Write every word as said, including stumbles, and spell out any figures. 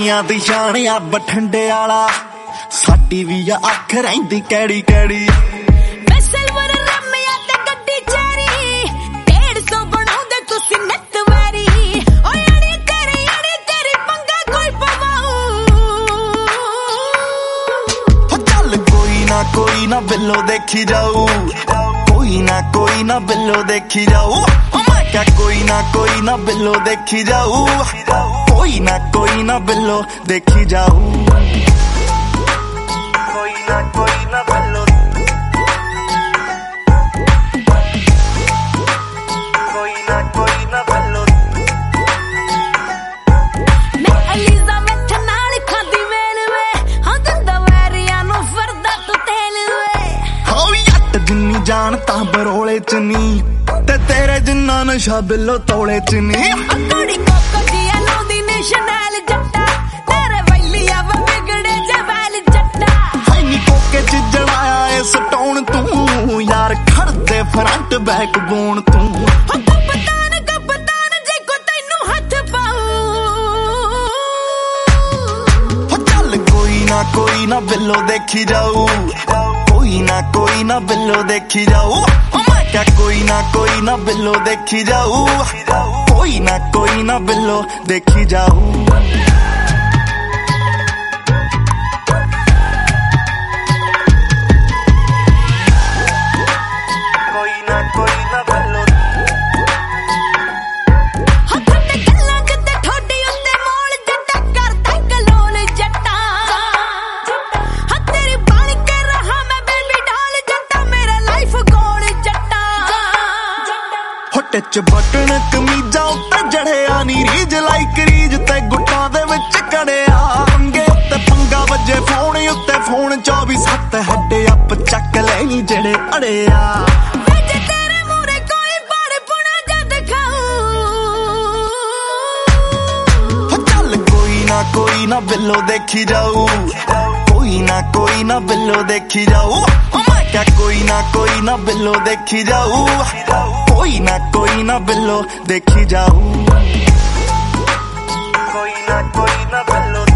ਦੁਨੀਆ ਦੀ ਸ਼ਾਨ ਆ ਬਠਿੰਡੇ ਵਾਲਾ, ਸਾਡੀ ਵੀ ਆ ਅੱਖ ਰਹਿੰਦੀ ਕੈੜੀ ਕੈੜੀ। ਮੈਂ ਸਿਲਵਰ ਰਮਿਆ ਤੇ ਗੱਡੀ ਚੈਰੀ, ਡੇਢ ਸੌ ਬਣਾਉਂਦੇ ਤੁਸੀਂ ਨੱਤ ਵੈਰੀ। ਓਏ ਅੜੀ ਤੇਰੀ ਅੜੀ ਤੇਰੀ ਪੰਗਾ ਕੋਈ ਪਵਾਉ। ਚੱਲ ਕੋਈ ਨਾ ਕੋਈ ਨਾ ਬਿੱਲੋ ਦੇਖੀ ਜਾਊ, ਕੋਈ ਨਾ ਕੋਈ ਨਾ ਬਿੱਲੋ ਦੇਖੀ ਜਾਊ। ਮੈਂ ਕਿਹਾ ਕੋਈ ਨਾ ਕੋਈ ਨਾ ਬਿੱਲੋ ਦੇਖੀ ਜਾਊ, ਕੋਈ ਨਾ ਕੋਈ ਨਾ ਬਿੱਲੋ ਦੇਖੀ ਜਾਊ। ਕੋਈ ਨਾ ਕੋਈ ਨਾ ਬਿੱਲੋ, ਕੋਈ ਨਾ ਕੋਈ ਨਾ ਬਿੱਲੋ। ਮੈਂ ਅਲੀਜ਼ਾ ਮੈਥ ਨਾਲ ਖਾਦੀ ਵੇਲ ਵੇ, ਹਾਂ ਦਿੰਦਾ ਵੈਰੀਆਂ ਨੂੰ ਫਰਦਾ ਤੂੰ ਤੇਲ ਵੇ। ਹੋ ਯੱਟ ਜਿੰਨੀ ਜਾਨ ਤਾਂ ਬਰੋਲੇ ਚ ਨੀ, ਤੇ ਤੇਰੇ ਜਿੰਨਾ ਨਸ਼ਾ ਬਿੱਲੋ ਤੋਲੇ ਚ ਨੀ। ਕੁੜੀ ਕੋਕੋ ਜੀਆ ਨੂੰ ਦੀ ਨਿਸ਼ਾਨਲ ਜੱਟਾ, ਤੇਰੇ ਵੈਲੀਆ ਵਾ ਵਿਗੜੇ ਜਵੈਲ ਜੱਟਾ। ਹਾਈ ਨੀ ਕੋਕੇ ਚ ਜੜਾਇਆ ਏ ਸਟਾਉਣ ਤੂੰ, ਯਾਰ ਖੜਦੇ ਫਰੰਟ ਬੈਕ ਬੋਨ ਤੂੰ। ਹੋ ਕਪਤਾਨ ਕਪਤਾਨ ਜੇ ਕੋ ਤੈਨੂੰ ਹੱਥ ਪਾਉ। ਹੋ ਚੱਲ ਕੋਈ ਨਾ ਕੋਈ ਨਾ ਬਿੱਲੋ ਦੇਖੀ ਜਾਊ, ਕੋਈ ਨਾ ਕੋਈ ਨਾ ਬਿੱਲੋ ਦੇਖੀ ਜਾਊ। ਮੈਂ ਕਿਹਾ ਕੋਈ ਨਾ ਕੋਈ ਨਾ ਬਿੱਲੋ ਦੇਖੀ ਜਾਊ, ਕੋਈ ਨਾ ਕੋਈ ਨਾ ਬਿੱਲੋ ਦੇਖੀ ਜਾਊ। ਕੋਈ ਨਾ ਕੋਈ ਨਾ ਬਿੱਲੋ। ਹੋ ਤੁਹਾਡੇ ਗੱਲਾਂ ਜਿੱਤੇ ਠੋਡੀ ਉੱਤੇ ਮੋਲ ਜੱਟਾ, ਕਰਦਾ ਕਲੋਲ ਜੱਟਾ। ਹਾਂ ਤੇਰੀ ਬਣ ਕੇ ਰਹਾ ਮੈਂ ਬੇਬੀ ਡਾਲ ਜੱਟਾ, ਮੇਰਾ ਲਾਈਫ ਗੋਲ ਜੱਟਾ। ਹੁੱਟ ਚ ਬਟਨ ਕਮੀਜ਼ਾਂ ਉੱਤੇ ਜੜਿਆ ਨੀ ਰੀਜ ਲਾਈਕ ਰੀਜ ਤੇ ਗੁੱਟਾਂ ਦੇ ਵਿੱਚ ਕੜਿਆ। ਅੰਗੇ ਉੱਤੇ ਪੰਗਾ ਵੱਜੇ ਫੋਨ ਉੱਤੇ ਫੋਨ ਚੌਵੀ ਸੱਤ ਹੈਡ ਅੱਪ ਚੱਕ ਲੈਣੀ ਜਿਹੜੇ ਅੜਿਆ। ਜੇ ਤੇਰੇ ਮੂਰੇ ਕੋਈ ਬੜ ਪੁਣਾ ਜਦ ਖਾਊ। ਚੱਲ ਕੋਈ ਨਾ ਕੋਈ ਨਾ ਬਿੱਲੋ ਦੇਖੀ ਜਾਊ, ਕੋਈ ਨਾ ਕੋਈ ਨਾ ਬਿੱਲੋ ਦੇਖੀ ਜਾਊ। ਮੈਂ ਕਿਹਾ ਕੋਈ ਨਾ ਕੋਈ ਨਾ ਬਿੱਲੋ ਦੇਖੀ ਜਾਊ, ਕੋਈ ਨਾ ਕੋਈ ਨਾ ਬਿੱਲੋ ਦੇਖੀ ਜਾਊ। ਕੋਈ ਨਾ ਕੋਈ ਨਾ ਬਿੱਲੋ।